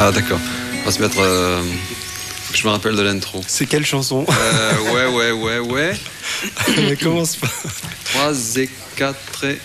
Ah d'accord, on va se mettre... Je me rappelle de l'intro. C'est quelle chanson? Ouais. Mais commence pas. 3 et 4 et...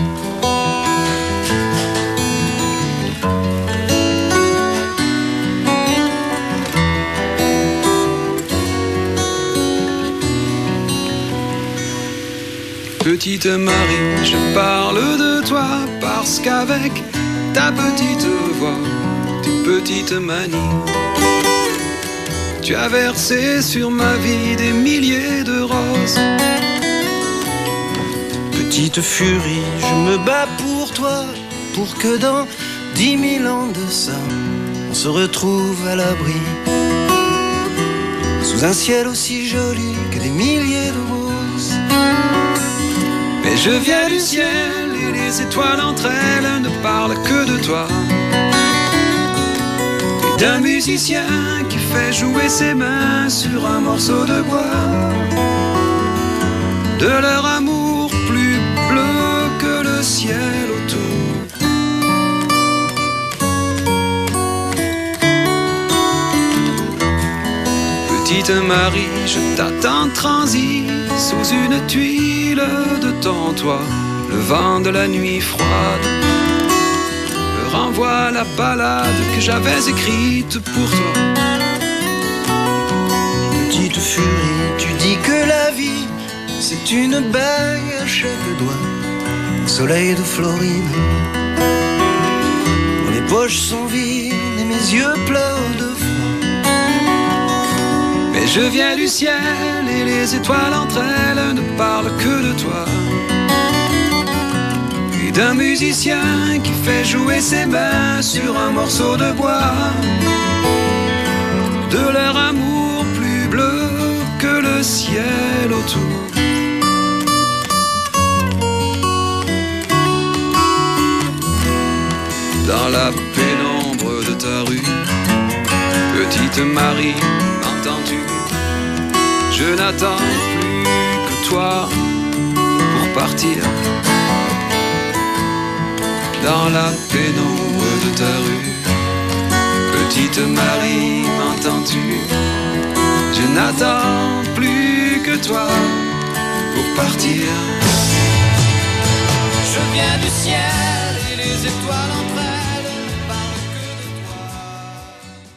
Petite Marie, je parle de toi parce qu'avec ta petite voix, tes petites manies, tu as versé sur ma vie des milliers de roses. Petite furie, je me bats pour toi, pour que dans 10 000 ans de ça, on se retrouve à l'abri, sous un ciel aussi joli que des milliers de roses. Mais je viens du ciel et les étoiles entre elles ne parlent que de toi. Et d'un musicien qui fait jouer ses mains sur un morceau de bois. De leur amour plus bleu que le ciel autour. Petite Marie, je t'attends transi sous une tuile de ton toit. Le vent de la nuit froide me renvoie la ballade que j'avais écrite pour toi. Petite furie, tu dis que la vie c'est une bague à chaque doigt, au soleil de Floride. Les poches sont vides et mes yeux pleurent de froid. Mais je viens du ciel et les étoiles entre elles ne parlent que de toi. Et d'un musicien qui fait jouer ses mains sur un morceau de bois. De leur amour plus bleu que le ciel autour. Dans la pénombre de ta rue, petite Marie, m'entends-tu? Je n'attends plus que toi pour partir. Dans la pénombre de ta rue, petite Marie, m'entends-tu? Je n'attends plus que toi pour partir. Je viens du ciel et les étoiles entre elles